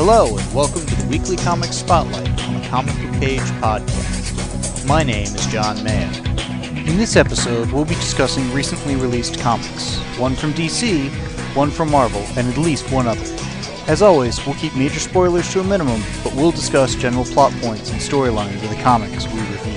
Hello, and welcome to the Weekly Comics Spotlight on the Comic Book Page podcast. My name is John Mayo. In this episode, we'll be discussing recently released comics, one from DC, one from Marvel, and at least one other. As always, we'll keep major spoilers to a minimum, but we'll discuss general plot points and storylines of the comics we review.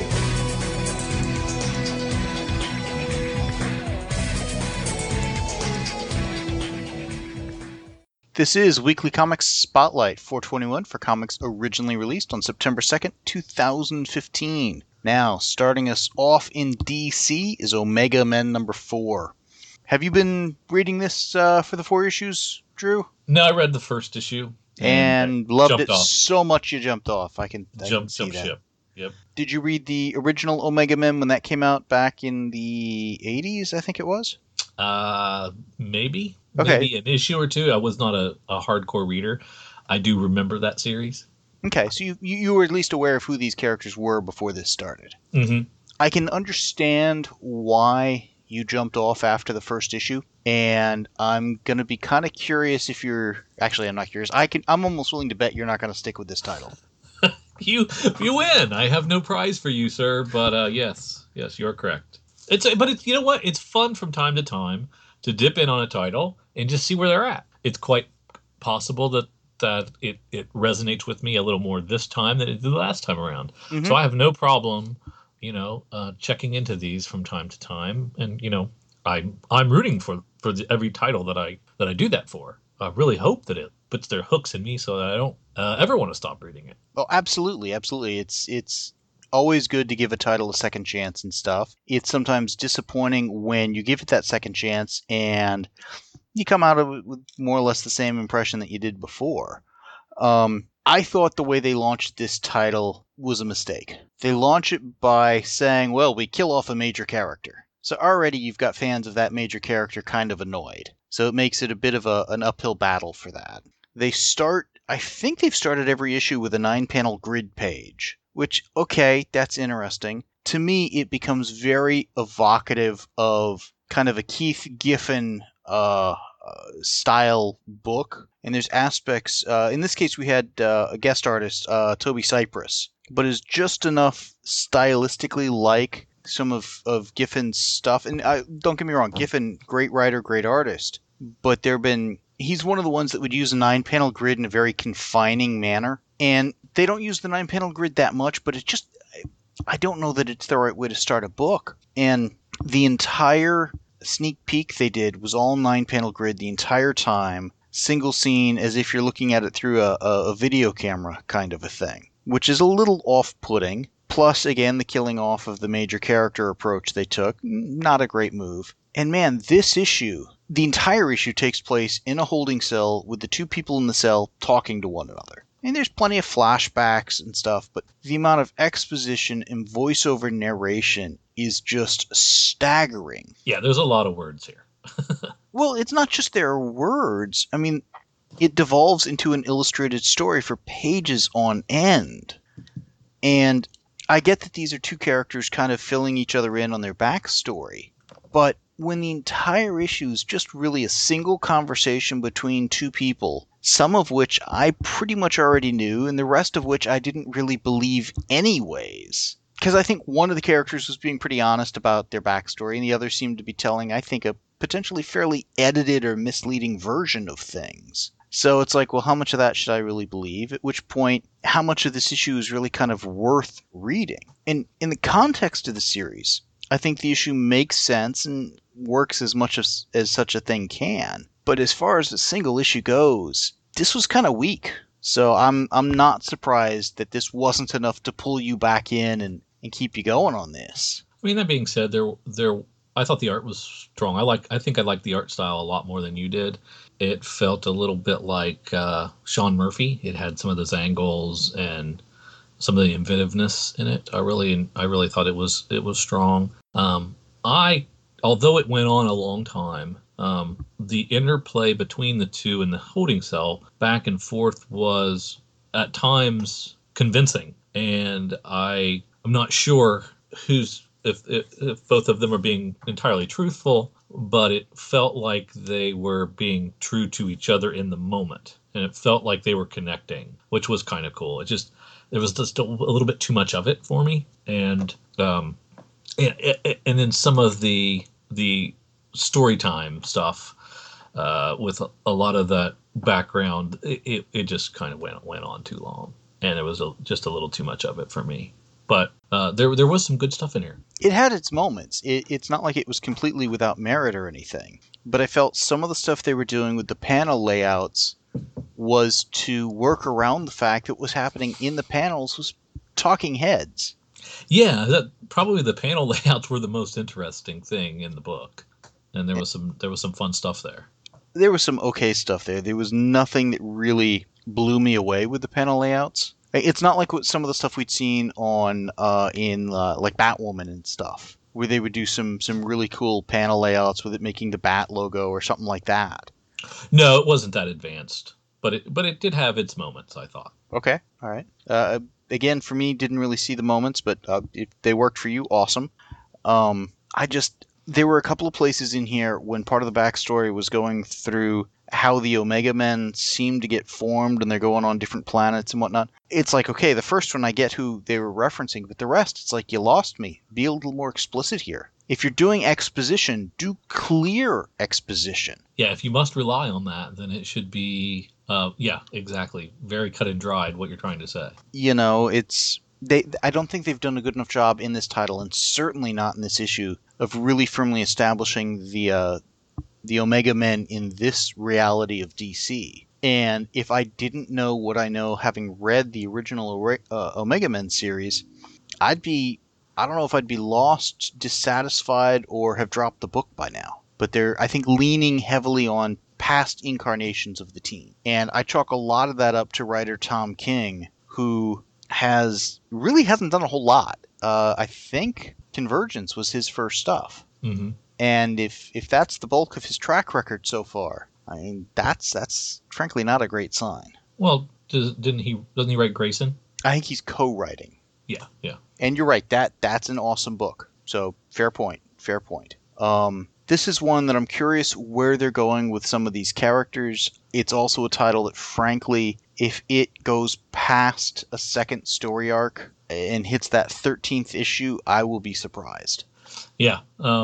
This is Weekly Comics Spotlight 421 for comics originally released on September 2nd, 2015. Now, starting us off in DC is Omega Men number 4. Have you been reading this for the 4 issues, Drew? No, I read the first issue. And loved it so much you jumped off. I can see that. Ship. Yep. Did you read the original Omega Men when that came out back in the 80s, I think it was? Maybe. Okay. Maybe an issue or two. I was not a hardcore reader. I do remember that series. Okay, so you were at least aware of who these characters were before this started. Mm-hmm. I can understand why you jumped off after the first issue, and I'm going to be kind of curious if you're... Actually, I'm not curious. I'm almost willing to bet you're not going to stick with this title. You win. I have no prize for you, sir, but yes, you're correct. But it's, you know what? It's fun from time to time to dip in on a title and just see where they're at. It's quite possible that it resonates with me a little more this time than it did the last time around. Mm-hmm. So I have no problem, checking into these from time to time, and I'm rooting for every title that I do that for. I really hope that it puts their hooks in me so that I don't ever want to stop reading it. Oh, absolutely. It's always good to give a title a second chance and stuff. It's sometimes disappointing when you give it that second chance and you come out of it with more or less the same impression that you did before. I thought the way they launched this title was a mistake. They launch it by saying, well, we kill off a major character. So already you've got fans of that major character kind of annoyed. So it makes it a bit of an uphill battle for that. I think they've started every issue with a 9-panel grid page, which, okay, that's interesting. To me, it becomes very evocative of kind of a Keith Giffen style book. And there's aspects, in this case we had a guest artist, Toby Cypress, but is just enough stylistically like some of Giffen's stuff. And don't get me wrong, Giffen, great writer, great artist, but he's one of the ones that would use a 9-panel grid in a very confining manner. And they don't use the 9-panel grid that much, but I don't know that it's the right way to start a book. And the entire sneak peek they did was all 9-panel grid the entire time, single scene, as if you're looking at it through a video camera kind of a thing, which is a little off-putting. Plus, again, the killing off of the major character approach they took, not a great move. And man, this issue, the entire issue takes place in a holding cell with the two people in the cell talking to one another. And there's plenty of flashbacks and stuff, but the amount of exposition and voiceover narration is just staggering. Yeah, there's a lot of words here. Well, it's not just there are words. I mean, it devolves into an illustrated story for pages on end. And I get that these are two characters kind of filling each other in on their backstory, but when the entire issue is just really a single conversation between two people, some of which I pretty much already knew, and the rest of which I didn't really believe anyways. Because I think one of the characters was being pretty honest about their backstory, and the other seemed to be telling, I think, a potentially fairly edited or misleading version of things. So it's like, well, how much of that should I really believe? At which point, how much of this issue is really kind of worth reading? And in the context of the series, I think the issue makes sense and works as much as such a thing can. But as far as the single issue goes, this was kind of weak. So I'm not surprised that this wasn't enough to pull you back in and keep you going on this. I mean, that being said, I thought the art was strong. I think I liked the art style a lot more than you did. It felt a little bit like Sean Murphy. It had some of those angles and some of the inventiveness in it. I really thought it was strong. Although it went on a long time, the interplay between the two in the holding cell back and forth was at times convincing, and I'm not sure if both of them are being entirely truthful, but it felt like they were being true to each other in the moment. and it felt like they were connecting, which was kind of cool. There was just a little bit too much of it for me, and then some of the story time stuff with a lot of that background, it just kind of went on too long, and it was just a little too much of it for me. But there was some good stuff in here. It had its moments. It's not like it was completely without merit or anything. But I felt some of the stuff they were doing with the panel layouts was to work around the fact that what was happening in the panels was talking heads. Yeah, probably the panel layouts were the most interesting thing in the book, and there was some fun stuff there. There was some okay stuff there. There was nothing that really blew me away with the panel layouts. It's not like some of the stuff we'd seen on in like Batwoman and stuff, where they would do some really cool panel layouts with it making the Bat logo or something like that. No, it wasn't that advanced, but it did have its moments, I thought. Okay, all right. Again, for me, didn't really see the moments, but if they worked for you, awesome. There were a couple of places in here when part of the backstory was going through how the Omega Men seem to get formed and they're going on different planets and whatnot. It's like, okay, the first one I get who they were referencing, but the rest, it's like, you lost me. Be a little more explicit here. If you're doing exposition, do clear exposition. Yeah, if you must rely on that, then it should be, exactly, very cut and dried what you're trying to say. You know, I don't think they've done a good enough job in this title, and certainly not in this issue, of really firmly establishing the Omega Men in this reality of DC. And if I didn't know what I know, having read the original Omega Men series, I don't know if I'd be lost, dissatisfied, or have dropped the book by now. But they're, I think, leaning heavily on past incarnations of the team. And I chalk a lot of that up to writer Tom King, who really hasn't done a whole lot. I think Convergence was his first stuff. Mm-hmm. And if that's the bulk of his track record so far, I mean, that's frankly not a great sign. Well, doesn't he write Grayson? I think he's co-writing. Yeah. And you're right, that's an awesome book. So fair point. This is one that I'm curious where they're going with some of these characters. It's also a title that, frankly, if it goes past a second story arc and hits that 13th issue, I will be surprised. Yeah.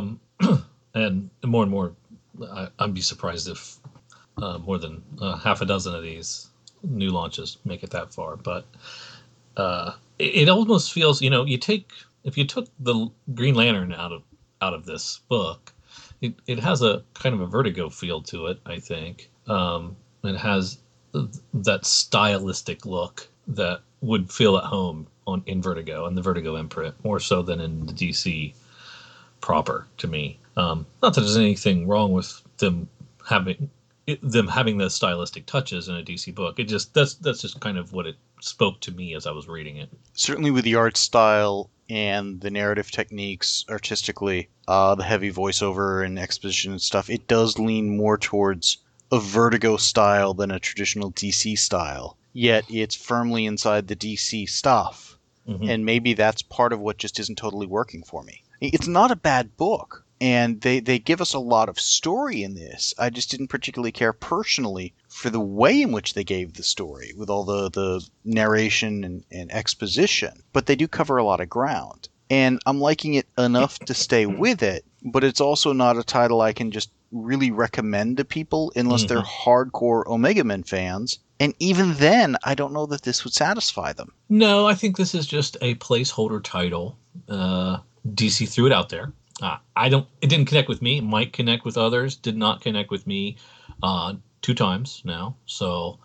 And more, I'd be surprised if more than half a dozen of these new launches make it that far. But it almost feels, if you took the Green Lantern out of this book, it has a kind of a Vertigo feel to it, I think. It has that stylistic look that would feel at home in Vertigo and the Vertigo imprint, more so than in the DC proper, to me. Not that there's anything wrong with them having the stylistic touches in a DC book. That's just kind of what it spoke to me as I was reading it. Certainly with the art style and the narrative techniques artistically, the heavy voiceover and exposition and stuff, it does lean more towards a Vertigo style than a traditional DC style. Yet it's firmly inside the DC stuff. Mm-hmm. And maybe that's part of what just isn't totally working for me. It's not a bad book, and they give us a lot of story in this. I just didn't particularly care personally for the way in which they gave the story, with all the narration and exposition. But they do cover a lot of ground. And I'm liking it enough to stay with it, but it's also not a title I can just really recommend to people unless they're hardcore Omega Men fans. And even then, I don't know that this would satisfy them. No, I think this is just a placeholder title. DC threw it out there. It didn't connect with me. It might connect with others. Did not connect with me 2 times now. So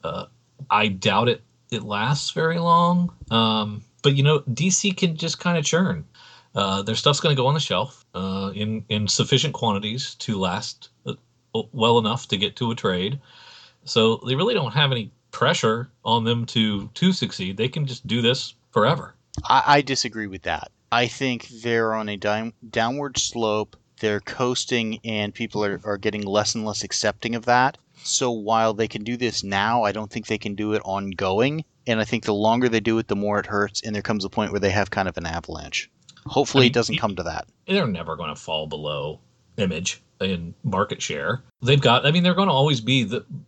I doubt it lasts very long. But DC can just kind of churn. Their stuff's going to go on the shelf in sufficient quantities to last well enough to get to a trade. So they really don't have any pressure on them to succeed. They can just do this forever. I disagree with that. I think they're on a downward slope. They're coasting, and people are getting less and less accepting of that. So while they can do this now, I don't think they can do it ongoing. And I think the longer they do it, the more it hurts, and there comes a point where they have kind of an avalanche. Hopefully it doesn't come to that. They're never going to fall below Image in market share. They're going to always be the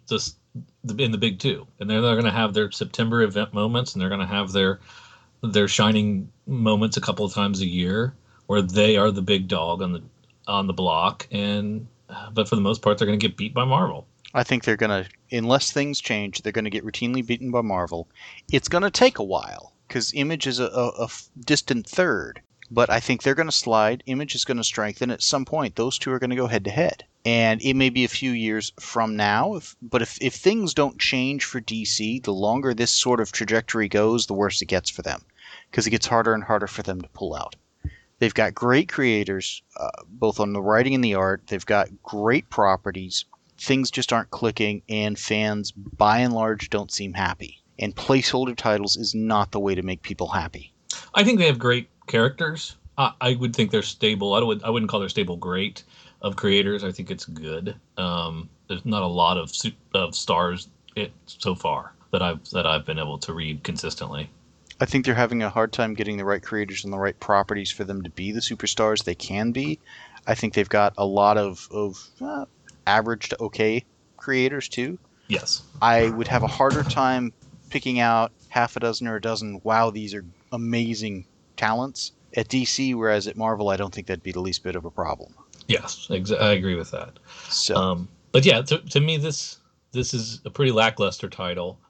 in the big two, and they're going to have their September event moments, and they're going to have their shining moments a couple of times a year, where they are the big dog on the block, and but for the most part, they're going to get beat by Marvel. I think they're going to, unless things change, they're going to get routinely beaten by Marvel. It's going to take a while because Image is a distant third, but I think they're going to slide. Image is going to strengthen. At some point, those two are going to go head to head. And it may be a few years from now, but if things don't change for DC, the longer this sort of trajectory goes, the worse it gets for them, because it gets harder and harder for them to pull out. They've got great creators, both on the writing and the art. They've got great properties. Things just aren't clicking, and fans, by and large, don't seem happy. And placeholder titles is not the way to make people happy. I think they have great characters. I would think they're stable. I wouldn't call their stable great of creators. I think it's good. There's not a lot of stars so far that I've been able to read consistently. I think they're having a hard time getting the right creators and the right properties for them to be the superstars they can be. I think they've got a lot of average to okay creators too. Yes. I would have a harder time picking out half a dozen or a dozen, wow, these are amazing talents at DC, whereas at Marvel, I don't think that'd be the least bit of a problem. Yes, I agree with that. So, but yeah, to me, this is a pretty lackluster title.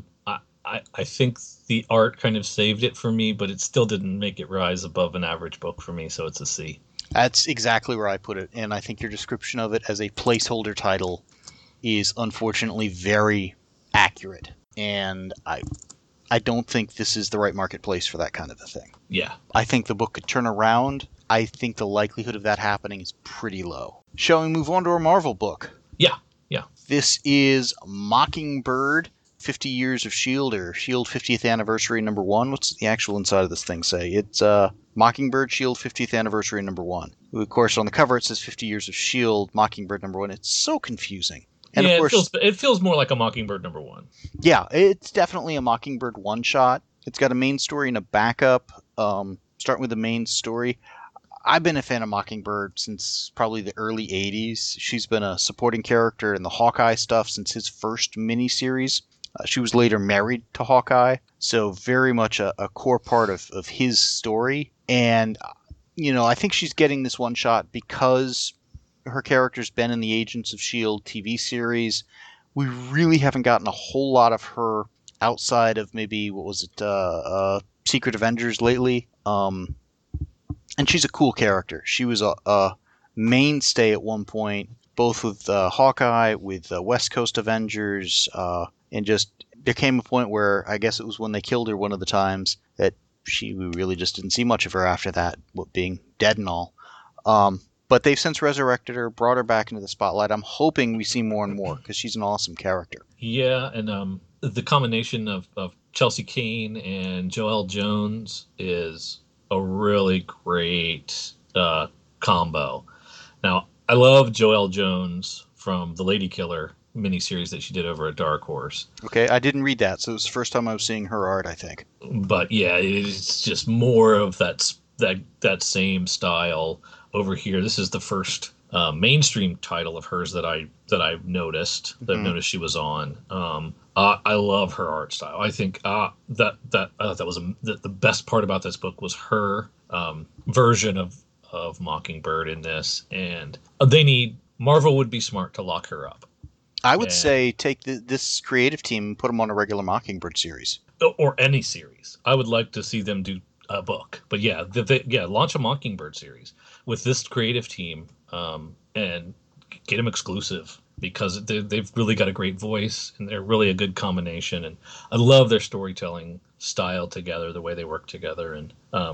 I think the art kind of saved it for me, but it still didn't make it rise above an average book for me, so it's a C. That's exactly where I put it, and I think your description of it as a placeholder title is unfortunately very accurate, and I don't think this is the right marketplace for that kind of a thing. Yeah. I think the book could turn around. I think the likelihood of that happening is pretty low. Shall we move on to our Marvel book? Yeah. This is Mockingbird, 50 Years of S.H.I.E.L.D., or S.H.I.E.L.D. 50th Anniversary #1. What's the actual inside of this thing say? It's Mockingbird, S.H.I.E.L.D. 50th Anniversary #1. Of course, on the cover it says 50 Years of S.H.I.E.L.D., Mockingbird #1. It's so confusing. And yeah, of course, it feels more like a Mockingbird #1. Yeah, it's definitely a Mockingbird one-shot. It's got a main story and a backup. Starting with the main story. I've been a fan of Mockingbird since probably the early 80s. She's been a supporting character in the Hawkeye stuff since his first miniseries. She was later married to Hawkeye, so very much a core part of his story. And, I think she's getting this one shot because her character's been in the Agents of S.H.I.E.L.D. TV series. We really haven't gotten a whole lot of her outside of maybe, Secret Avengers lately. And she's a cool character. She was a mainstay at one point, both with Hawkeye, with West Coast Avengers, and just there came a point where I guess it was when they killed her one of the times that we really just didn't see much of her after that, being dead and all. But they've since resurrected her, brought her back into the spotlight. I'm hoping we see more and more because she's an awesome character. Yeah, and the combination of Chelsea Kane and Joelle Jones is a really great combo. Now, I love Joelle Jones from the Lady Killer miniseries that she did over at Dark Horse. Okay, I didn't read that, so it was the first time I was seeing her art, I think. But yeah, it's just more of that same style over here. This is the first mainstream title of hers that I've noticed. That I've noticed she was on. I love her art style. I think I thought that was the best part about this book was her version of Mockingbird in this, and Marvel would be smart to lock her up. I would say take this creative team and put them on a regular Mockingbird series. Or any series. I would like to see them do a book. But yeah, launch a Mockingbird series with this creative team and get them exclusive because they've really got a great voice and they're really a good combination. And I love their storytelling style together, the way they work together. And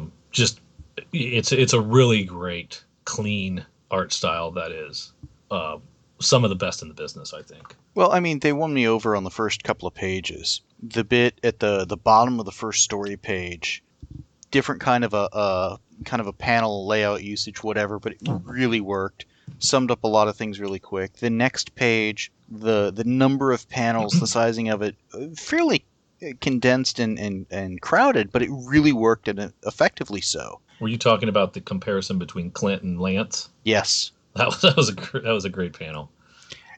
it's a really great, clean art style that is some of the best in the business, I think. Well, I mean, they won me over on the first couple of pages. The bit at the bottom of the first story page, different kind of a panel layout usage, whatever, but it really worked. Summed up a lot of things really quick. The next page, the number of panels, the sizing of it, fairly condensed and crowded, but it really worked and effectively so. Were you talking about the comparison between Clint and Lance? Yes. That was a great panel.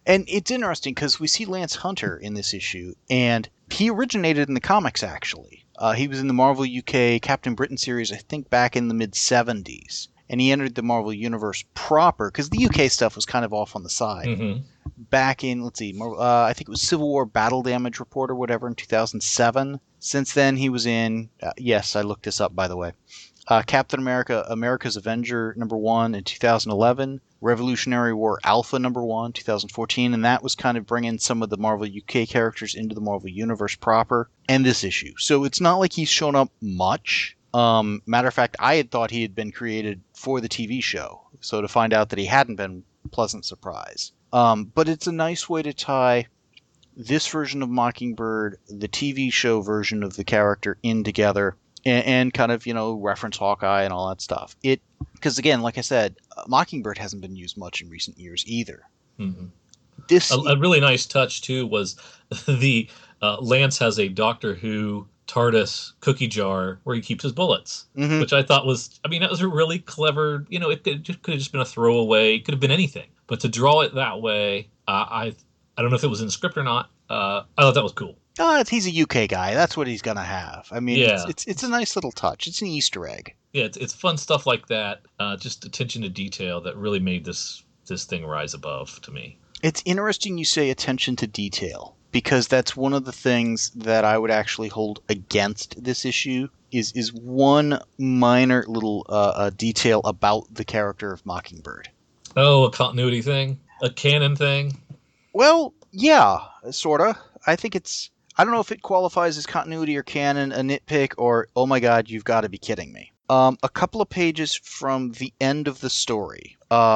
And it's interesting because we see Lance Hunter in this issue, and he originated in the comics, actually. He was in the Marvel UK Captain Britain series, I think, back in the mid 70s. And he entered the Marvel Universe proper, because the UK stuff was kind of off on the side. Mm-hmm. Back in, let's see, I think it was Civil War Battle Damage Report or whatever in 2007. Since then, he was in, yes, I looked this up, by the way. Captain America, America's Avenger #1 in 2011, Revolutionary War Alpha #1, 2014, and that was kind of bringing some of the Marvel UK characters into the Marvel Universe proper, and this issue. So it's not like he's shown up much. Matter of fact, I had thought he had been created for the TV show, so to find out that he hadn't been, pleasant surprise. But it's a nice way to tie this version of Mockingbird, the TV show version of the character, in together, and kind of, reference Hawkeye and all that stuff. Because again, like I said, Mockingbird hasn't been used much in recent years either. Mm-hmm. A really nice touch too was the Lance has a Doctor Who TARDIS cookie jar where he keeps his bullets, Mm-hmm. which I thought was, that was a really clever. It could have just been a throwaway. It could have been anything, but to draw it that way, I don't know if it was in the script or not. I thought that was cool. He's a UK guy. That's what he's gonna have. I mean, Yeah. it's a nice little touch. It's an Easter egg. Yeah, it's fun stuff like that. Just attention to detail that really made this thing rise above to me. It's interesting you say attention to detail, because that's one of the things that I would actually hold against this issue. Is one minor little detail about the character of Mockingbird. Oh, a continuity thing, a canon thing. Well, yeah, sorta. I think I don't know if it qualifies as continuity or canon, a nitpick, or, oh my god, you've got to be kidding me. A couple of pages from the end of the story,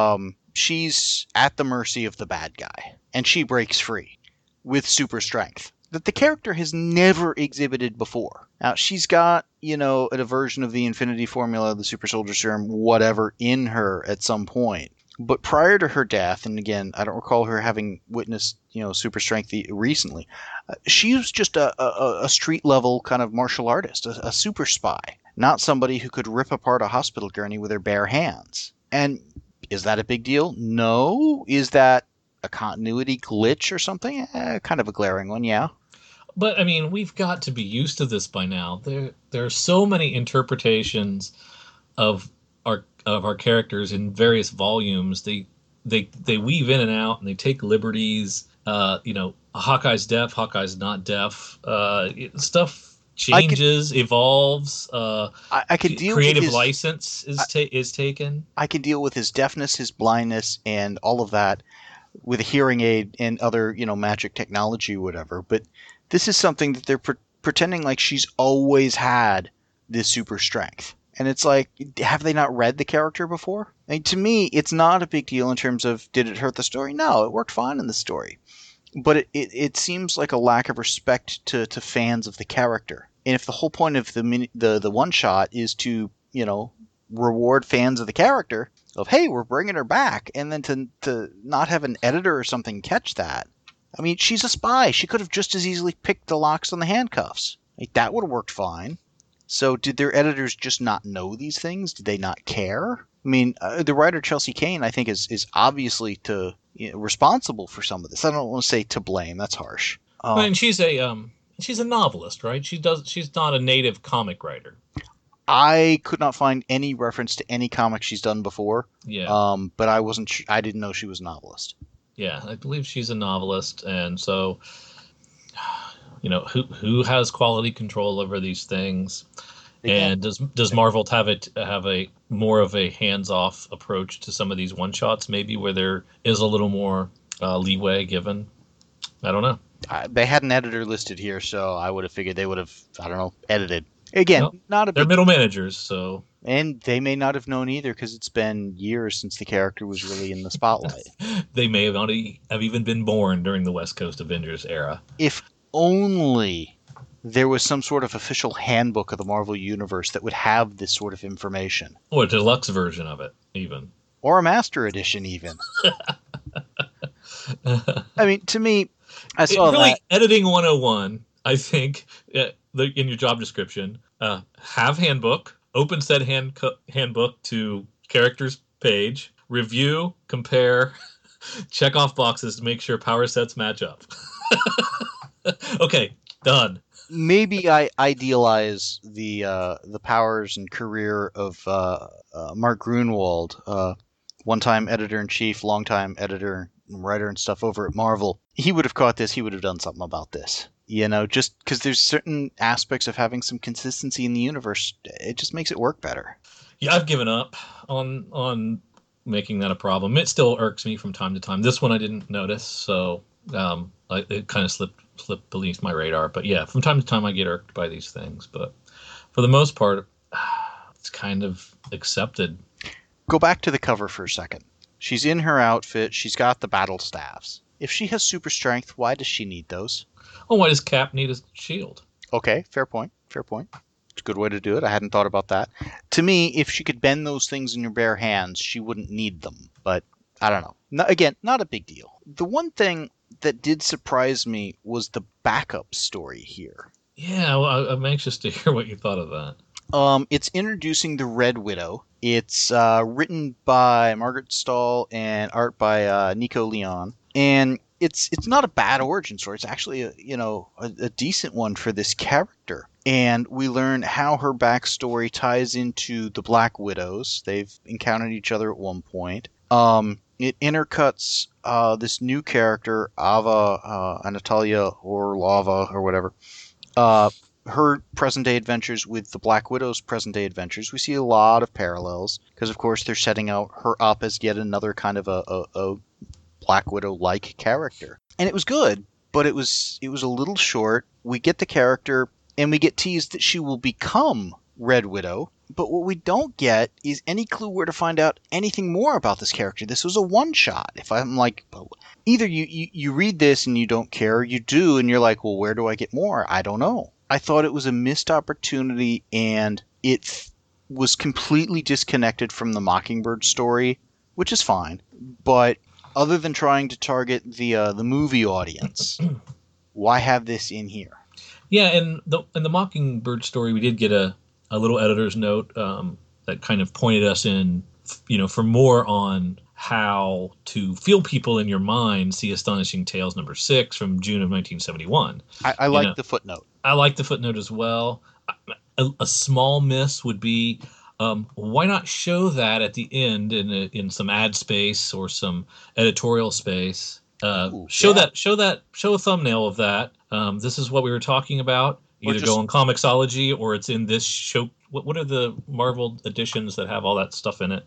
she's at the mercy of the bad guy, and she breaks free with super strength that the character has never exhibited before. Now, she's got, a version of the Infinity Formula, the Super Soldier Serum, whatever, in her at some point. But prior to her death, and again, I don't recall her having witnessed, super strength recently, she was just a street-level kind of martial artist, a super spy, not somebody who could rip apart a hospital gurney with her bare hands. And is that a big deal? No. Is that a continuity glitch or something? Kind of a glaring one, yeah. But, we've got to be used to this by now. There are so many interpretations of our characters in various volumes. They weave in and out, and they take liberties. Hawkeye's deaf, Hawkeye's not deaf. Stuff changes, evolves. I could deal creative with his license is taken. I can deal with his deafness, his blindness, and all of that with a hearing aid and other, magic technology or whatever. But this is something that they're pretending like she's always had this super strength. And it's like, have they not read the character before? To me, it's not a big deal in terms of, did it hurt the story? No, it worked fine in the story. But it seems like a lack of respect to fans of the character. And if the whole point of the one-shot is to, reward fans of the character, of, hey, we're bringing her back, and then to not have an editor or something catch that. She's a spy. She could have just as easily picked the locks on the handcuffs. That would have worked fine. So did their editors just not know these things? Did they not care? The writer Chelsea Kane, I think, is obviously responsible for some of this. I don't want to say to blame. That's harsh. She's a novelist, right? She's not a native comic writer. I could not find any reference to any comic she's done before. Yeah. But I didn't know she was a novelist. Yeah, I believe she's a novelist, and so who has quality control over these things? And does Marvel have a more of a hands-off approach to some of these one-shots, maybe, where there is a little more leeway given? I don't know. They had an editor listed here, so I would have figured they would have, I don't know, edited. Again, not a big... They're middle managers, so... And they may not have known either, because it's been years since the character was really in the spotlight. They may have even been born during the West Coast Avengers era. If only there was some sort of official handbook of the Marvel Universe that would have this sort of information. Or a deluxe version of it, even. Or a master edition, even. To me, I saw really, that. Editing 101, I think, in your job description, have handbook, open said handbook to characters page, review, compare, Check off boxes to make sure power sets match up. Okay, done. Maybe I idealize the powers and career of Mark Grunwald, one-time editor-in-chief, long-time editor and writer and stuff over at Marvel. He would have caught this. He would have done something about this. Just because there's certain aspects of having some consistency in the universe, it just makes it work better. Yeah, I've given up on making that a problem. It still irks me from time to time. This one I didn't notice, so it kind of slipped beneath my radar. But yeah, from time to time I get irked by these things. But for the most part, it's kind of accepted. Go back to the cover for a second. She's in her outfit. She's got the battle staffs. If she has super strength, why does she need those? Oh, why does Cap need a shield? Okay, fair point. Fair point. It's a good way to do it. I hadn't thought about that. To me, if she could bend those things in her bare hands, she wouldn't need them. But I don't know. Again, not a big deal. The one thing that did surprise me was the backup story here. Yeah, well, I'm anxious to hear what you thought of that. It's introducing the Red Widow. It's written by Margaret Stahl and art by Nico Leon. And it's not a bad origin story. It's actually a decent one for this character. And we learn how her backstory ties into the Black Widows. They've encountered each other at one point. It intercuts this new character, Ava Anatolia Orlova or whatever. Her present-day adventures with the Black Widow's present-day adventures. We see a lot of parallels because, of course, they're setting out her up as yet another kind of a Black Widow-like character. And it was good, but it was a little short. We get the character, and we get teased that she will become Red Widow. But what we don't get is any clue where to find out anything more about this character. This was a one-shot. If I'm like, either you read this and you don't care, or you do, and you're like, well, where do I get more? I don't know. I thought it was a missed opportunity, and it was completely disconnected from the Mockingbird story, which is fine. But other than trying to target the movie audience, why have this in here? Yeah, in the Mockingbird story, we did get a little editor's note that kind of pointed us in, for more on how to feel people in your mind. See Astonishing Tales #6 from June of 1971. I like the footnote. I like the footnote as well. A small miss would be, why not show that at the end in some ad space or some editorial space? Show a thumbnail of that. This is what we were talking about. Either go on Comixology or it's in this show. What are the Marvel editions that have all that stuff in it?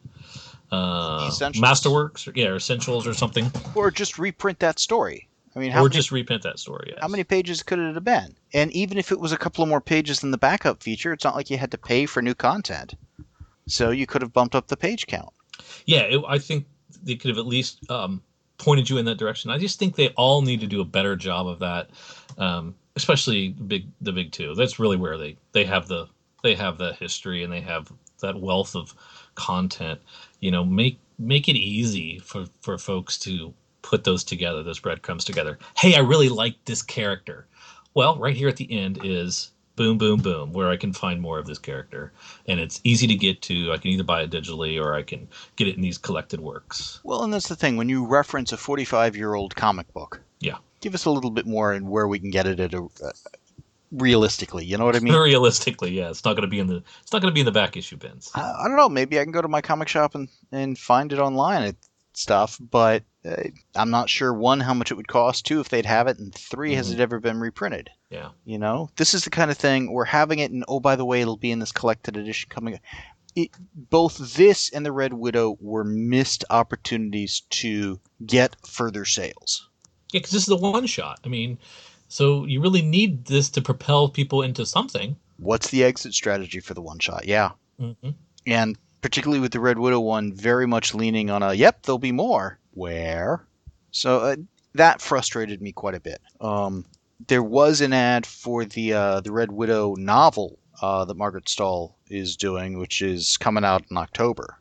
Masterworks, or Essentials or something. Or just reprint that story. I mean, just reprint that story. Yes. How many pages could it have been? And even if it was a couple of more pages than the backup feature, it's not like you had to pay for new content. So you could have bumped up the page count. Yeah, I think they could have at least pointed you in that direction. I just think they all need to do a better job of that, especially the big two. That's really where they have the history and they have that wealth of content. Make it easy for folks to put those together, those breadcrumbs together. Hey, I really like this character. Well, right here at the end is boom, boom, boom, where I can find more of this character. And it's easy to get to. I can either buy it digitally or I can get it in these collected works. Well, and that's the thing. When you reference a 45-year-old comic book, yeah, give us a little bit more in where we can get it at realistically. You know what I mean? Realistically, yeah. It's not going to be in the back issue bins. I don't know. Maybe I can go to my comic shop and find it online and stuff, but I'm not sure, one, how much it would cost, two, if they'd have it, and three, has it ever been reprinted? Yeah. This is the kind of thing we're having it, and oh, by the way, it'll be in this collected edition coming. Both this and the Red Widow were missed opportunities to get further sales. Yeah, because this is a one-shot. I mean, so you really need this to propel people into something. What's the exit strategy for the one-shot? Yeah. Mm-hmm. And particularly with the Red Widow one, very much leaning on there'll be more. Where? So that frustrated me quite a bit. There was an ad for the Red Widow novel that Margaret Stahl is doing, which is coming out in October.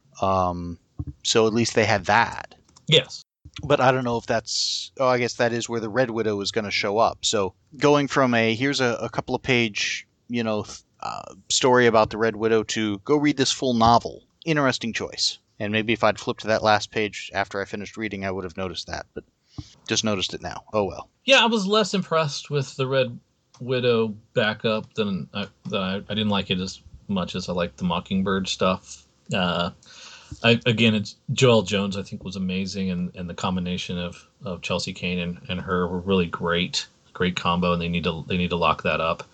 So at least they had that. Yes. But I don't know if that's... Oh, I guess that is where the Red Widow is going to show up. So going from here's a couple of page, story about the Red Widow to go read this full novel. Interesting choice. And maybe if I'd flipped to that last page after I finished reading, I would have noticed that, but just noticed it now. Oh well. Yeah, I was less impressed with the Red Widow backup I didn't like it as much as I liked the Mockingbird stuff. It's Joelle Jones. I think was amazing, and the combination of Chelsea Kane and her were really great combo, and they need to lock that up.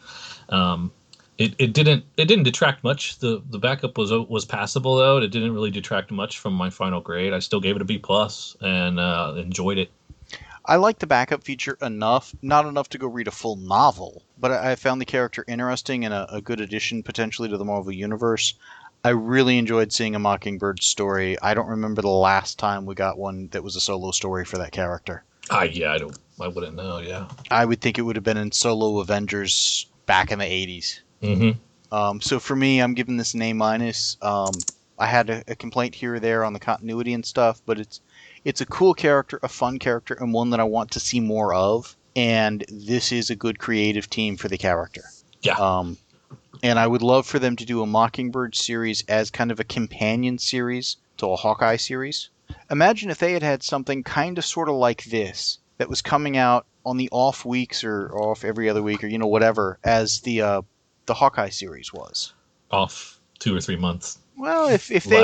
It didn't detract much. The backup was passable though. It didn't really detract much from my final grade. I still gave it a B+ and enjoyed it. I like the backup feature enough, not enough to go read a full novel, but I found the character interesting and a good addition potentially to the Marvel Universe. I really enjoyed seeing a Mockingbird story. I don't remember the last time we got one that was a solo story for that character. Yeah, I wouldn't know. Yeah, I would think it would have been in Solo Avengers back in the 80s. Mm-hmm. So for me, I'm giving this an A-. I had a complaint here or there on the continuity and stuff, but it's a cool character, a fun character, and one that I want to see more of. And this is a good creative team for the character. Yeah. And I would love for them to do a Mockingbird series as kind of a companion series to a Hawkeye series. Imagine if they had had something kind of sort of like this that was coming out on the off weeks or off every other week or whatever as the Hawkeye series was. Off 2 or 3 months. Well, if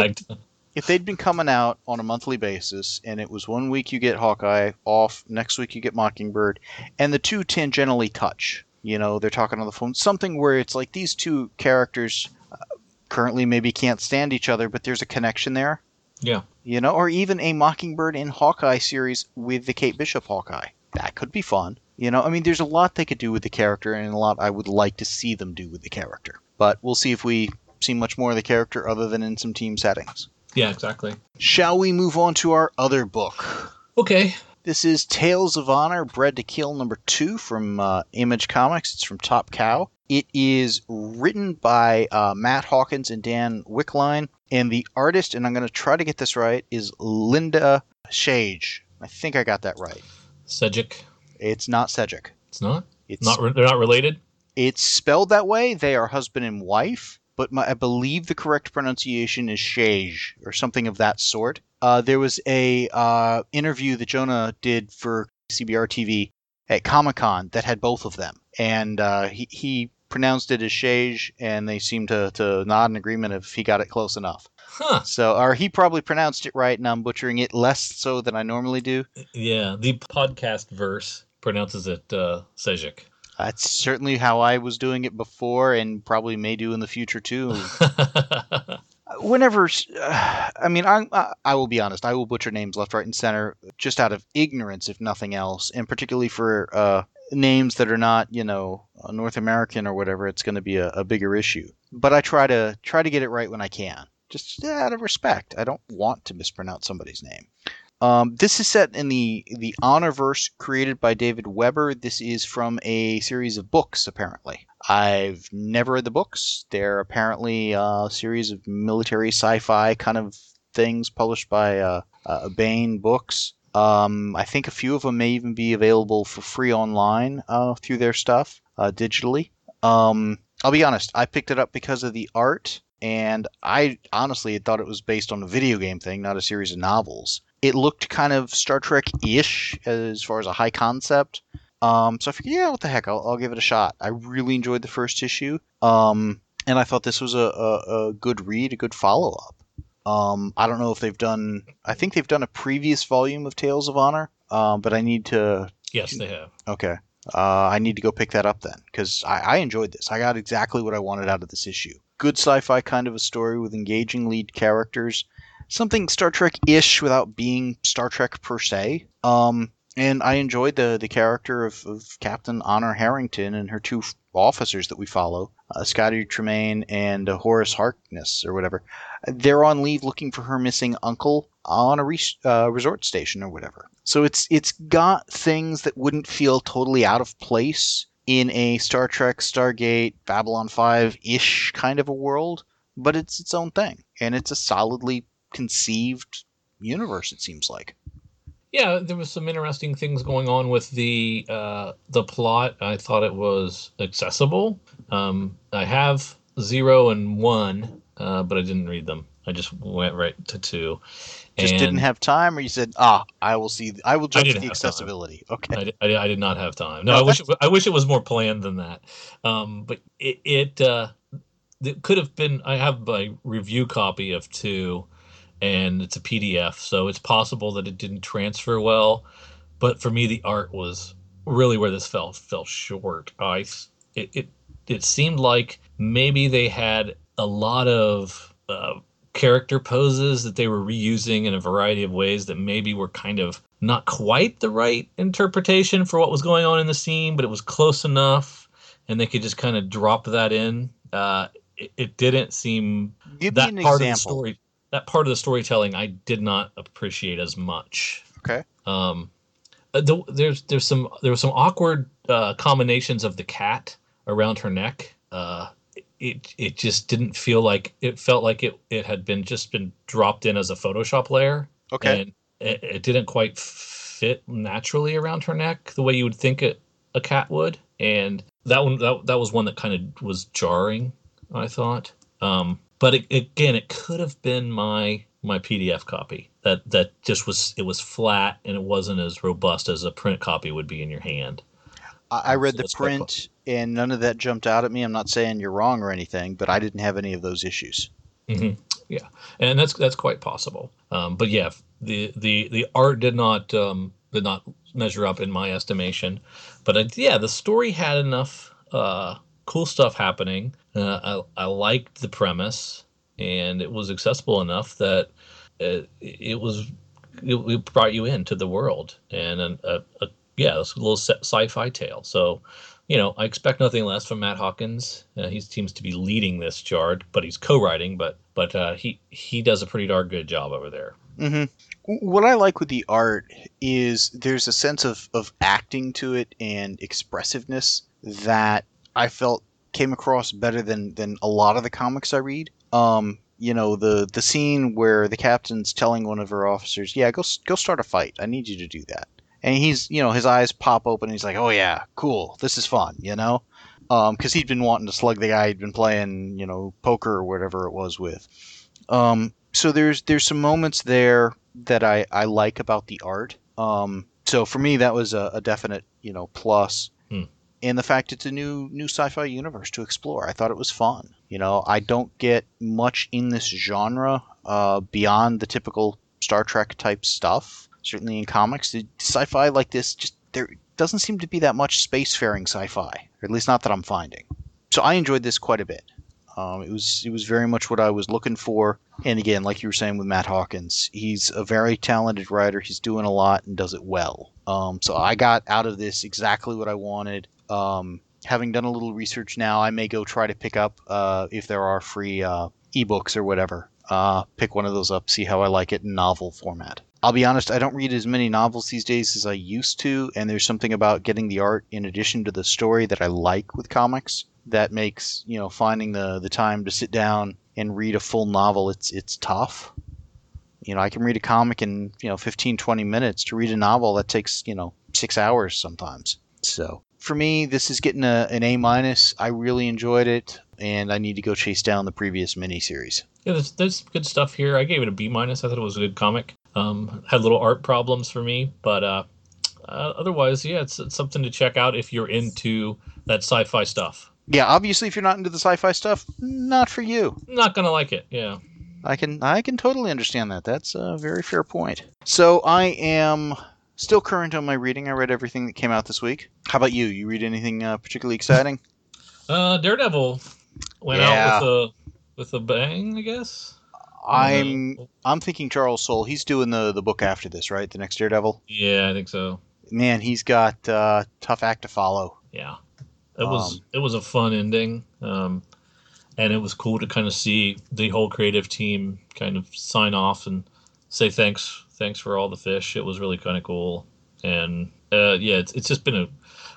they'd been coming out on a monthly basis and it was 1 week you get Hawkeye off, next week you get Mockingbird, and the two tangentially touch. They're talking on the phone. Something where it's like these two characters currently maybe can't stand each other, but there's a connection there. Yeah. Or even a Mockingbird and Hawkeye series with the Kate Bishop Hawkeye. That could be fun. There's a lot they could do with the character and a lot I would like to see them do with the character. But we'll see if we see much more of the character other than in some team settings. Yeah, exactly. Shall we move on to our other book? Okay. This is Tales of Honor, Bred to Kill #2 from Image Comics. It's from Top Cow. It is written by Matt Hawkins and Dan Wickline. And the artist, and I'm going to try to get this right, is Linda Shage. I think I got that right. Sejic. It's not Sejic. It's not? They're not related? It's spelled that way. They are husband and wife. But I believe the correct pronunciation is Shage or something of that sort. There was a interview that Jonah did for CBR TV at Comic-Con that had both of them. And he pronounced it as Shage, and they seemed to nod in agreement if he got it close enough. Huh. Or he probably pronounced it right, and I'm butchering it less so than I normally do. Yeah, the podcast verse pronounces it Sejic. That's certainly how I was doing it before and probably may do in the future, too. Whenever, I will be honest, I will butcher names left, right, and center just out of ignorance, if nothing else, and particularly for names that are not, North American or whatever, it's going to be a bigger issue. But I try to get it right when I can, just out of respect. I don't want to mispronounce somebody's name. This is set in the Honorverse created by David Weber. This is from a series of books, apparently. I've never read the books. They're apparently a series of military sci-fi kind of things published by Baen Books. I think a few of them may even be available for free online through their stuff, digitally. I'll be honest, I picked it up because of the art, and I honestly had thought it was based on a video game thing, not a series of novels. It looked kind of Star Trek-ish as far as a high concept. So I figured, yeah, what the heck, I'll give it a shot. I really enjoyed the first issue. And I thought this was a good read, a good follow-up. I don't know if I think they've done a previous volume of Tales of Honor, but I need to... Yes, they have. Okay. I need to go pick that up then, because I enjoyed this. I got exactly what I wanted out of this issue. Good sci-fi kind of a story with engaging lead characters. Something Star Trek-ish without being Star Trek per se. And I enjoyed the character of Captain Honor Harrington and her two officers that we follow, Scotty Tremaine and Horace Harkness or whatever. They're on leave looking for her missing uncle on a resort station or whatever. So it's got things that wouldn't feel totally out of place in a Star Trek, Stargate, Babylon 5-ish kind of a world, but it's its own thing. And it's a solidly conceived universe, it seems like. Yeah, there was some interesting things going on with the plot. I thought it was accessible. I have 0 and 1, but I didn't read them. I just went right to 2. Just didn't have time, or you said, I will I judge didn't the have time. accessibility. Okay. I did not have time. No, No, I wish it was more planned than that. But it could have been. I have a review copy of 2, and it's a PDF, so it's possible that it didn't transfer well. But for me, the art was really where this fell short. It seemed like maybe they had a lot of character poses that they were reusing in a variety of ways that maybe were kind of not quite the right interpretation for what was going on in the scene, but it was close enough, and they could just kind of drop that in. It didn't seem give me that an part of the example. story. That part of the storytelling I did not appreciate as much. Okay. There were some awkward combinations of the cat around her neck. It just didn't feel like it felt like it had been dropped in as a Photoshop layer. Okay. And it didn't quite fit naturally around her neck the way you would think a cat would. And that was one that kind of was jarring, I thought. But it could have been my PDF copy. That just was flat, and it wasn't as robust as a print copy would be in your hand. I read So the that's quite print, and none of that jumped out at me. I'm not saying you're wrong or anything, but I didn't have any of those issues. Yeah, and that's quite possible. But yeah, the art did not measure up in my estimation. But yeah, the story had enough cool stuff happening. I liked the premise, and it was accessible enough that it brought you into the world, and yeah, it's a little sci-fi tale. So, I expect nothing less from Matt Hawkins. He seems to be leading this charge, but he's co-writing. But he does a pretty darn good job over there. Mm-hmm. What I like with the art is there's a sense of acting to it and expressiveness that I felt came across better than a lot of the comics I read. The scene where the captain's telling one of her officers, "Yeah, go start a fight. I need you to do that." And he's, his eyes pop open. And he's like, "Oh yeah, cool. This is fun." Because he'd been wanting to slug the guy he'd been playing, poker or whatever it was with. So there's some moments there that I like about the art. So for me, that was a definite, plus. And the fact it's a new sci-fi universe to explore. I thought it was fun. I don't get much in this genre beyond the typical Star Trek type stuff. Certainly in comics, the sci-fi like this, just there doesn't seem to be that much spacefaring sci-fi, or at least not that I'm finding. So I enjoyed this quite a bit. It was very much what I was looking for. And again, like you were saying with Matt Hawkins, he's a very talented writer. He's doing a lot and does it well. So I got out of this exactly what I wanted. Having done a little research now, I may go try to pick up, if there are free ebooks or whatever, pick one of those up, see how I like it in novel format. I'll be honest, I don't read as many novels these days as I used to, and there's something about getting the art in addition to the story that I like with comics that makes, finding the time to sit down and read a full novel, it's tough. I can read a comic in, 15, 20 minutes. To read a novel, that takes, 6 hours sometimes. So for me, this is getting an A-. I really enjoyed it, and I need to go chase down the previous miniseries. Yeah, there's good stuff here. I gave it a B-. I thought it was a good comic. Had little art problems for me, but otherwise, yeah, it's something to check out if you're into that sci-fi stuff. Yeah, obviously, if you're not into the sci-fi stuff, not for you. Not gonna like it. Yeah. I can totally understand that. That's a very fair point. So I am still current on my reading. I read everything that came out this week. How about you? You read anything particularly exciting? Daredevil went out with a bang, I guess. I'm thinking Charles Soule. He's doing the book after this, right? The next Daredevil. Yeah, I think so. Man, he's got tough act to follow. Yeah, it was a fun ending, and it was cool to kind of see the whole creative team kind of sign off and say thanks for all the fish. It was really kind of cool, and yeah, it's just been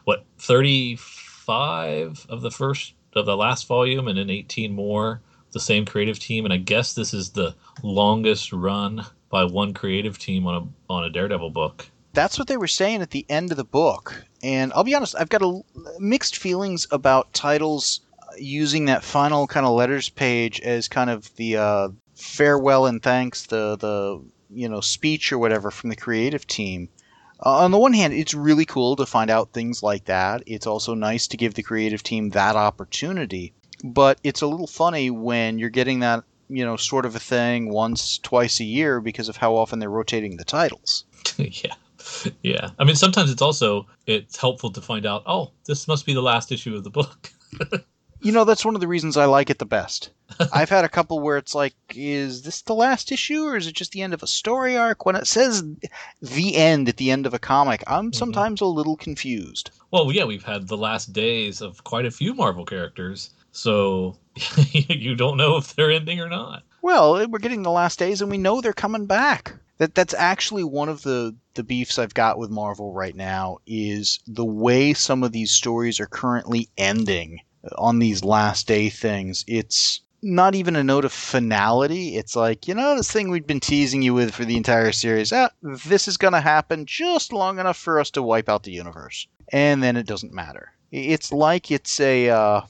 35 of the last volume, and then 18 more. The same creative team, and I guess this is the longest run by one creative team on a Daredevil book. That's what they were saying at the end of the book, and I'll be honest, I've got mixed feelings about titles using that final kind of letters page as kind of the farewell and thanks, the speech or whatever from the creative team. On the one hand, it's really cool to find out things like that. It's also nice to give the creative team that opportunity. But it's a little funny when you're getting that, sort of a thing once, twice a year because of how often they're rotating the titles. Yeah. Yeah. I mean, sometimes it's helpful to find out, oh, this must be the last issue of the book. That's one of the reasons I like it the best. I've had a couple where it's like, is this the last issue or is it just the end of a story arc? When it says the end at the end of a comic, I'm sometimes a little confused. Well, yeah, we've had the last days of quite a few Marvel characters, so you don't know if they're ending or not. Well, we're getting the last days and we know they're coming back. That's actually one of the beefs I've got with Marvel right now is the way some of these stories are currently ending on these last day things. It's not even a note of finality. It's like, this thing we've been teasing you with for the entire series. This is going to happen just long enough for us to wipe out the universe. And then it doesn't matter. It's like it's a, I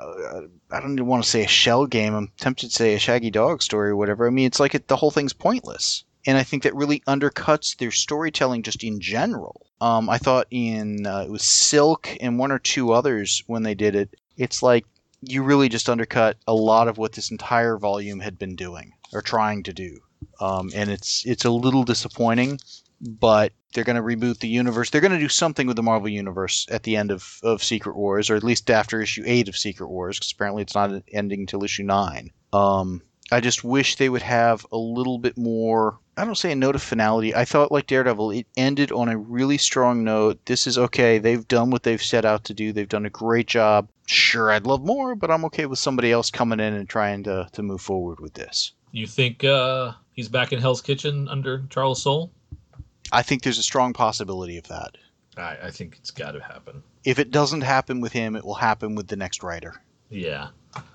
don't even want to say a shell game. I'm tempted to say a Shaggy Dog story or whatever. I mean, it's like the whole thing's pointless. And I think that really undercuts their storytelling just in general. I thought it was Silk and one or two others when they did it. It's like you really just undercut a lot of what this entire volume had been doing or trying to do. And it's a little disappointing, but they're going to reboot the universe. They're going to do something with the Marvel Universe at the end of Secret Wars, or at least after issue 8 of Secret Wars, because apparently it's not ending until issue 9. I just wish they would have a little bit more, I don't say a note of finality. I thought, like Daredevil, it ended on a really strong note. This is okay. They've done what they've set out to do. They've done a great job. Sure, I'd love more, but I'm okay with somebody else coming in and trying to move forward with this. You think he's back in Hell's Kitchen under Charles Soule? I think there's a strong possibility of that. I think it's got to happen. If it doesn't happen with him, it will happen with the next writer. Yeah.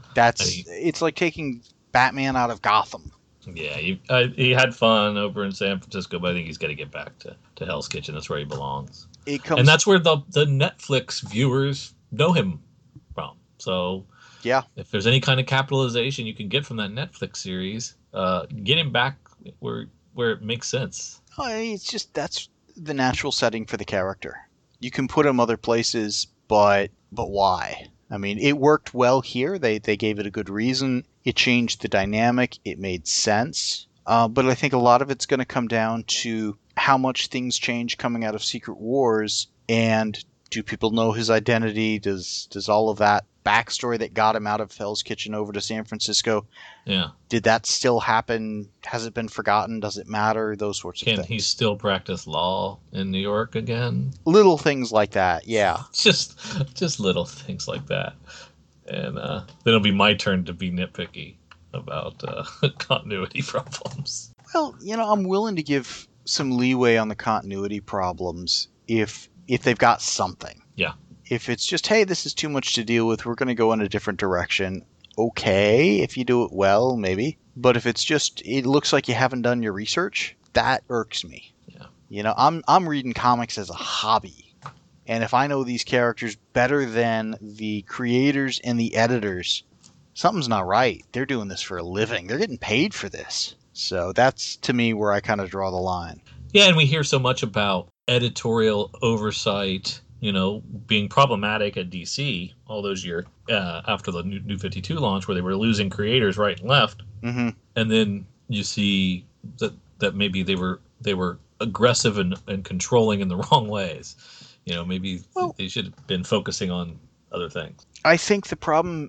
It's like taking Batman out of Gotham. Yeah, he had fun over in San Francisco, but I think he's got to get back to Hell's Kitchen. That's where he belongs. And that's where the Netflix viewers know him from. So yeah, if there's any kind of capitalization you can get from that Netflix series, get him back where it makes sense. It's just that's the natural setting for the character. You can put him other places, but why? I mean, it worked well here. They gave it a good reason. It changed the dynamic. It made sense. But I think a lot of it's going to come down to how much things change coming out of Secret Wars, and do people know his identity? Does all of that backstory that got him out of Hell's Kitchen over to San Francisco, did that still happen? Has it been forgotten? Does it matter? Those sorts of things. Can he still practice law in New York again? Little things like that, yeah. Just little things like that. And then it'll be my turn to be nitpicky about continuity problems. Well, I'm willing to give some leeway on the continuity problems if they've got something. Yeah. If it's just, hey, this is too much to deal with, we're going to go in a different direction. Okay, if you do it well, maybe. But if it's just, it looks like you haven't done your research, that irks me. Yeah. I'm reading comics as a hobby. And if I know these characters better than the creators and the editors, something's not right. They're doing this for a living. They're getting paid for this. So that's, to me, where I kind of draw the line. Yeah, and we hear so much about editorial oversight, being problematic at DC all those years after the New 52 launch, where they were losing creators right and left. Mm-hmm. And then you see that maybe they were aggressive and controlling in the wrong ways. Maybe they should have been focusing on other things. I think the problem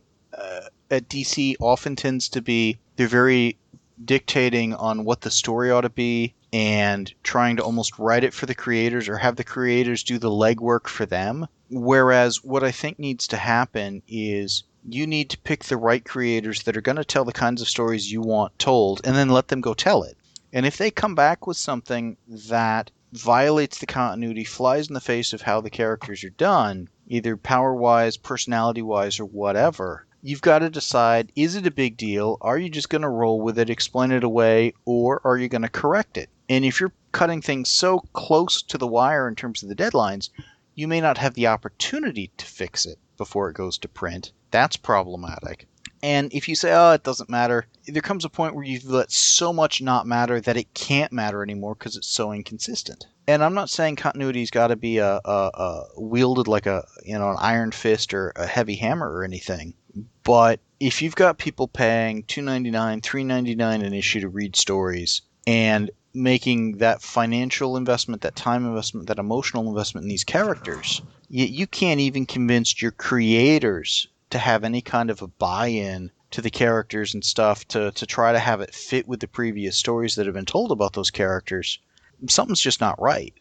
at DC often tends to be they're very dictating on what the story ought to be and trying to almost write it for the creators or have the creators do the legwork for them. Whereas what I think needs to happen is you need to pick the right creators that are going to tell the kinds of stories you want told and then let them go tell it. And if they come back with something that violates the continuity, flies in the face of how the characters are done, either power-wise, personality-wise, or whatever, you've got to decide, is it a big deal? Are you just going to roll with it, explain it away, or are you going to correct it? And if you're cutting things so close to the wire in terms of the deadlines, you may not have the opportunity to fix it before it goes to print. That's problematic. And if you say, oh, it doesn't matter, there comes a point where you've let so much not matter that it can't matter anymore because it's so inconsistent. And I'm not saying continuity's got to be a wielded like a an iron fist or a heavy hammer or anything. But if you've got people paying $2.99, $3.99 an issue to read stories and making that financial investment, that time investment, that emotional investment in these characters, you can't even convince your creators to have any kind of a buy-in to the characters and stuff to try to have it fit with the previous stories that have been told about those characters. Something's just not right,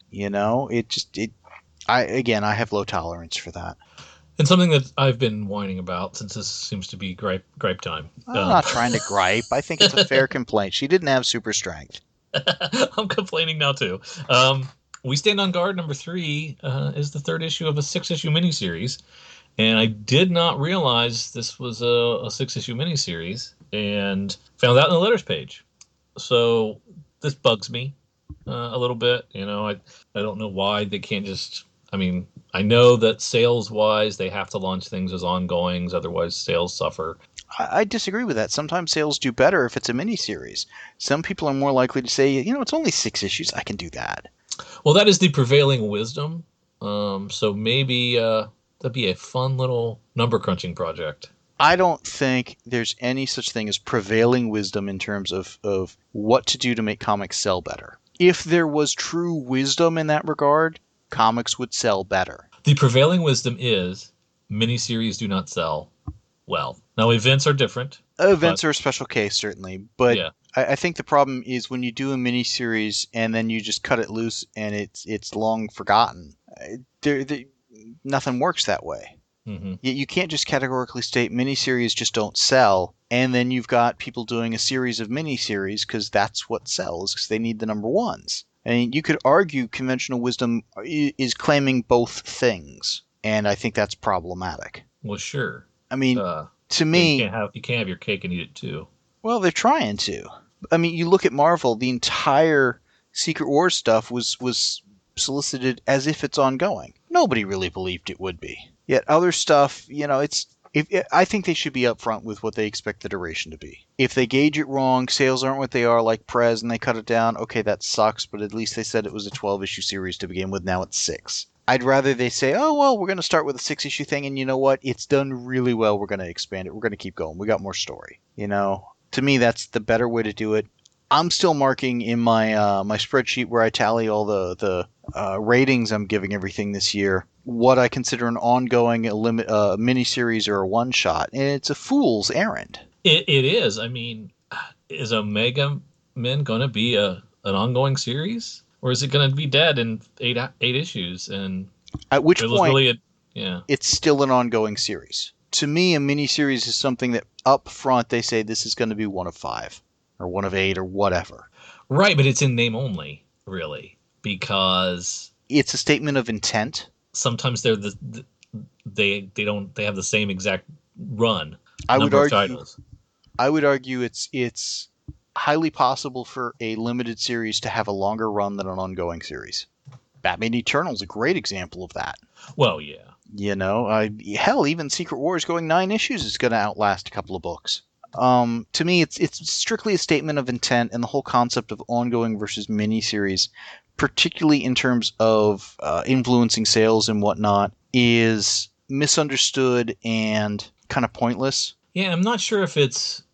I have low tolerance for that. And something that I've been whining about, since this seems to be gripe time. I'm not trying to gripe. I think it's a fair complaint. She didn't have super strength. I'm complaining now too. We Stand on Guard #3 is the third issue of a 6-issue miniseries, and I did not realize this was a 6-issue miniseries, and found out in the letters page. So this bugs me a little bit. I don't know why they can't just. I mean, I know that sales-wise, they have to launch things as ongoings, otherwise sales suffer. I disagree with that. Sometimes sales do better if it's a miniseries. Some people are more likely to say, it's only 6 issues. I can do that. Well, that is the prevailing wisdom. So maybe that'd be a fun little number crunching project. I don't think there's any such thing as prevailing wisdom in terms of what to do to make comics sell better. If there was true wisdom in that regard, comics would sell better. The prevailing wisdom is miniseries do not sell well. Now, events are different. Events are a special case, certainly. But yeah. I think the problem is when you do a miniseries and then you just cut it loose and it's long forgotten. Nothing works that way. Mm-hmm. You can't just categorically state miniseries just don't sell, and then you've got people doing a series of miniseries because that's what sells, because they need the number ones. I mean, you could argue conventional wisdom is claiming both things, and I think that's problematic. Well, sure. I mean, to me, you can't have your cake and eat it too. Well, they're trying to. I mean, you look at Marvel; the entire Secret Wars stuff was solicited as if it's ongoing. Nobody really believed it would be. Yet other stuff, I think they should be upfront with what they expect the duration to be. If they gauge it wrong, sales aren't what they are, like Prez, and they cut it down, okay, that sucks, but at least they said it was a 12-issue series to begin with, now it's 6. I'd rather they say, oh, well, we're going to start with a 6-issue thing, and you know what? It's done really well. We're going to expand it. We're going to keep going. We got more story. To me, that's the better way to do it. I'm still marking in my my spreadsheet where I tally all the ratings I'm giving everything this year, what I consider an ongoing miniseries or a one-shot, and it's a fool's errand. It is. I mean, is Omega Men going to be an ongoing series? Or is it going to be dead in eight issues? And at which point, really it's still an ongoing series. To me, a miniseries is something that up front they say this is going to be one of 5 or one of 8 or whatever. Right, but it's in name only, really, because it's a statement of intent. Sometimes they're they have the same exact run. I would argue it's highly possible for a limited series to have a longer run than an ongoing series. Batman Eternal is a great example of that. Well, yeah. Hell, even Secret Wars going 9 issues is going to outlast a couple of books. To me, it's strictly a statement of intent, and the whole concept of ongoing versus miniseries, particularly in terms of influencing sales and whatnot, is misunderstood and kind of pointless. Yeah, I'm not sure if it's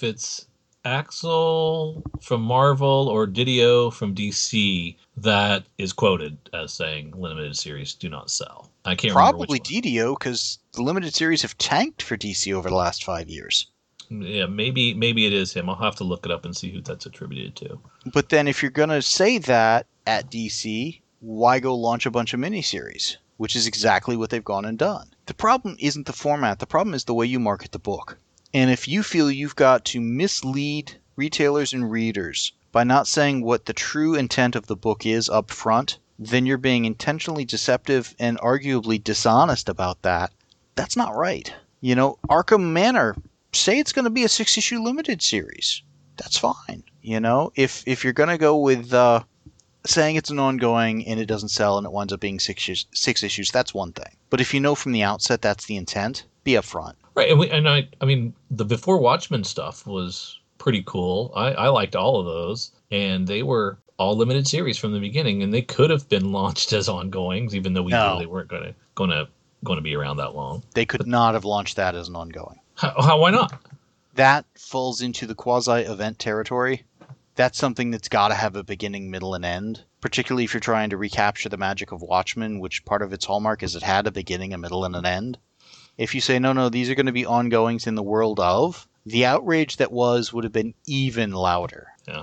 Axel from Marvel or Didio from DC that is quoted as saying limited series do not sell. I can't remember which one. Probably Didio, because the limited series have tanked for DC over the last 5 years. Yeah, maybe it is him. I'll have to look it up and see who that's attributed to. But then if you're going to say that at DC, why go launch a bunch of miniseries? Which is exactly what they've gone and done. The problem isn't the format. The problem is the way you market the book. And if you feel you've got to mislead retailers and readers by not saying what the true intent of the book is up front, then you're being intentionally deceptive and arguably dishonest about that. That's not right. Arkham Manor, say it's going to be a 6-issue limited series. That's fine. If you're going to go with saying it's an ongoing and it doesn't sell and it winds up being 6 issues, that's one thing. But if you know from the outset that's the intent, be upfront. Right, and I mean, the Before Watchmen stuff was pretty cool. I liked all of those, and they were all limited series from the beginning, and they could have been launched as ongoings, even though we knew No, they weren't going to be around that long. they could not have launched that as an ongoing. Why not? That falls into the quasi-event territory. That's something that's got to have a beginning, middle, and end, particularly if you're trying to recapture the magic of Watchmen, which part of its hallmark is it had a beginning, a middle, and an end. If you say, no, these are going to be ongoings in the world of, the outrage that would have been even louder. Yeah.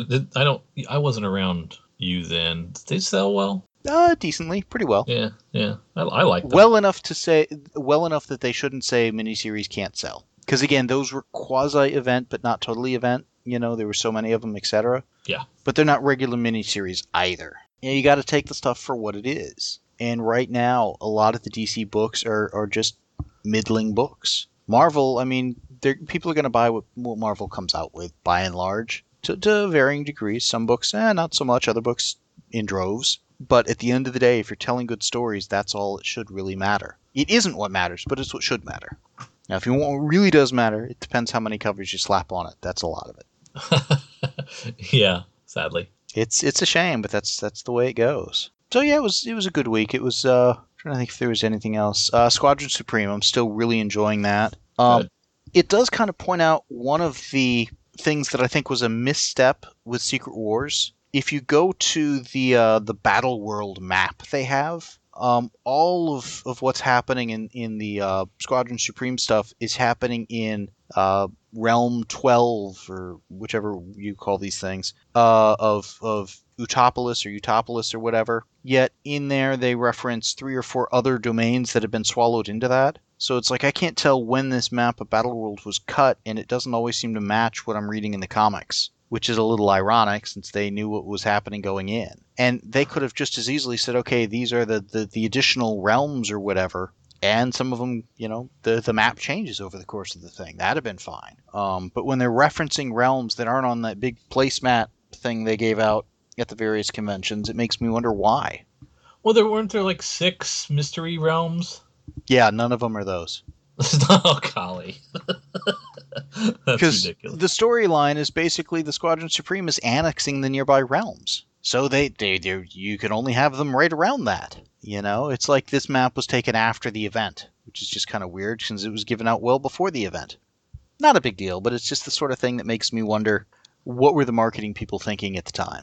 I wasn't around you then. Did they sell well? Decently, pretty well. Yeah. I like them. Well enough that they shouldn't say miniseries can't sell. Because again, those were quasi-event, but not totally event. There were so many of them, etc. Yeah. But they're not regular miniseries either. You got to take the stuff for what it is. And right now, a lot of the DC books are just middling books. Marvel, I mean, people are going to buy what Marvel comes out with, by and large, to varying degrees. Some books, not so much. Other books, in droves. But at the end of the day, if you're telling good stories, that's all it should really matter. It isn't what matters, but it's what should matter. Now, if you want what really does matter, it depends how many covers you slap on it. That's a lot of it. Yeah, sadly. It's a shame, but that's the way it goes. So yeah, it was a good week. It was trying to think if there was anything else. Squadron Supreme, I'm still really enjoying that. It does kind of point out one of the things that I think was a misstep with Secret Wars. If you go to the Battle World map they have, all of what's happening in the Squadron Supreme stuff is happening in Realm 12, or whichever you call these things, of Utopolis or whatever. Yet in there they reference 3 or 4 other domains that have been swallowed into that. So it's like I can't tell when this map of Battleworld was cut, and it doesn't always seem to match what I'm reading in the comics, which is a little ironic since they knew what was happening going in. And they could have just as easily said, okay, these are the additional realms or whatever, and some of them, the map changes over the course of the thing. That'd have been fine. But when they're referencing realms that aren't on that big placemat thing they gave out at the various conventions, it makes me wonder why. Well, weren't there like 6 mystery realms? Yeah, none of them are those. Oh, golly. That's ridiculous. The storyline is basically the Squadron Supreme is annexing the nearby realms. So you can only have them right around that. It's like this map was taken after the event, which is just kind of weird since it was given out well before the event. Not a big deal, but it's just the sort of thing that makes me wonder, what were the marketing people thinking at the time?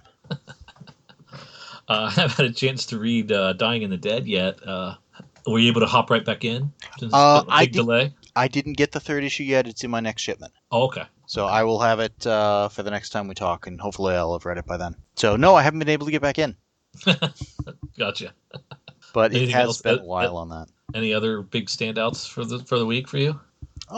I haven't had a chance to read Dying in the Dead yet. Were you able to hop right back in? Since delay? I didn't get the 3rd issue yet. It's in my next shipment. Oh, okay. So I will have it for the next time we talk, and hopefully I'll have read it by then. So no, I haven't been able to get back in. Gotcha. But anything it has been a while on that. Any other big standouts for the week for you?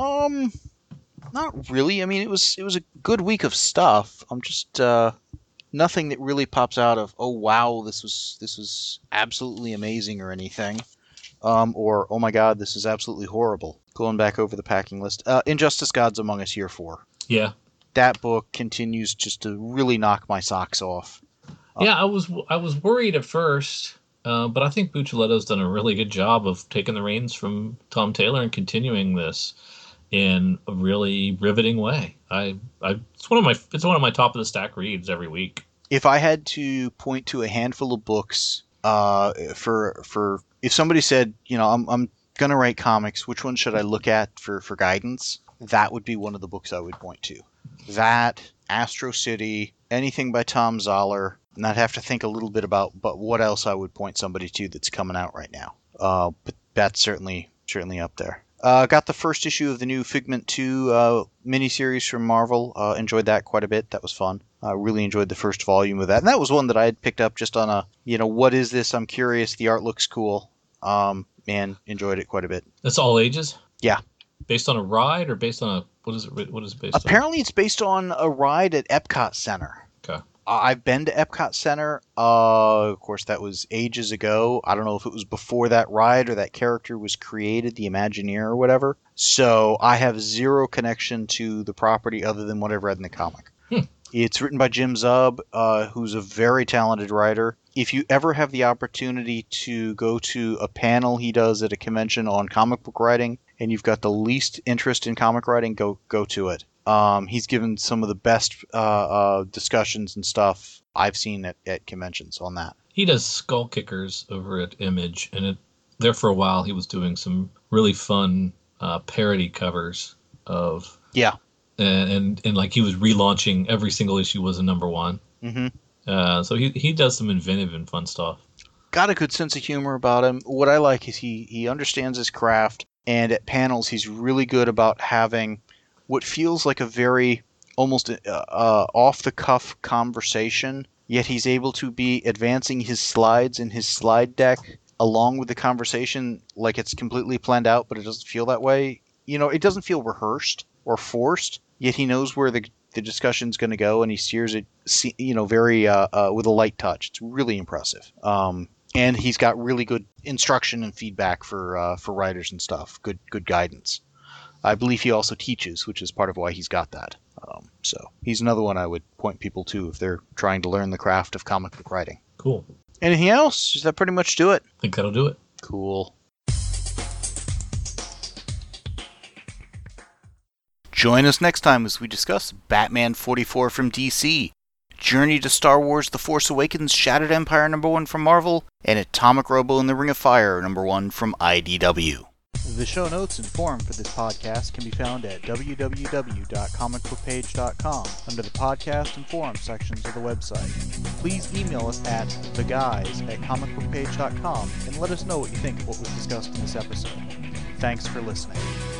Not really. I mean, it was a good week of stuff. I'm just nothing that really pops out of, oh wow, this was absolutely amazing or anything. Or, oh my god, this is absolutely horrible. Going back over the packing list. Injustice Gods Among Us Year 4. Yeah. That book continues just to really knock my socks off. Yeah, I was worried at first, but I think Buccella's done a really good job of taking the reins from Tom Taylor and continuing this in a really riveting way. It's one of my top of the stack reads every week. If I had to point to a handful of books, for if somebody said, I'm gonna write comics, which one should I look at for guidance? That would be one of the books I would point to. That, Astro City, anything by Tom Zoller, and I'd have to think a little bit about, but what else I would point somebody to that's coming out right now. But that's certainly up there. Got the first issue of the new Figment 2 miniseries from Marvel. Enjoyed that quite a bit. That was fun. Really enjoyed the first volume of that. And that was one that I had picked up just on a, what is this? I'm curious. The art looks cool. Man, enjoyed it quite a bit. That's all ages? Yeah. Based on a ride or based on what is it based on? Apparently it's based on a ride at Epcot Center. Okay. I've been to Epcot Center. Of course, that was ages ago. I don't know if it was before that ride or that character was created, the Imagineer or whatever. So I have zero connection to the property other than what I've read in the comic. It's written by Jim Zub, who's a very talented writer. If you ever have the opportunity to go to a panel he does at a convention on comic book writing, and you've got the least interest in comic writing, go to it. He's given some of the best discussions and stuff I've seen at conventions on that. He does Skull Kickers over at Image, and there for a while he was doing some really fun parody covers of and like he was relaunching every single issue was a #1. Mm-hmm. So he does some inventive and fun stuff. Got a good sense of humor about him. What I like is he understands his craft, and at panels he's really good about having what feels like a very almost off the cuff conversation, yet he's able to be advancing his slides in his slide deck along with the conversation like it's completely planned out, but it doesn't feel that way. It doesn't feel rehearsed or forced, yet he knows where the discussion's going to go, and he steers it very with a light touch. It's really impressive. And he's got really good instruction and feedback for writers and stuff. Good guidance. I believe he also teaches, which is part of why he's got that. So he's another one I would point people to if they're trying to learn the craft of comic book writing. Cool. Anything else? Does that pretty much do it? I think that'll do it. Cool. Join us next time as we discuss Batman 44 from DC, Journey to Star Wars The Force Awakens Shattered Empire #1 from Marvel, and Atomic Robo and the Ring of Fire #1 from IDW. The show notes and forum for this podcast can be found at www.comicbookpage.com under the podcast and forum sections of the website. Please email us at theguys@comicbookpage.com and let us know what you think of what was discussed in this episode. Thanks for listening.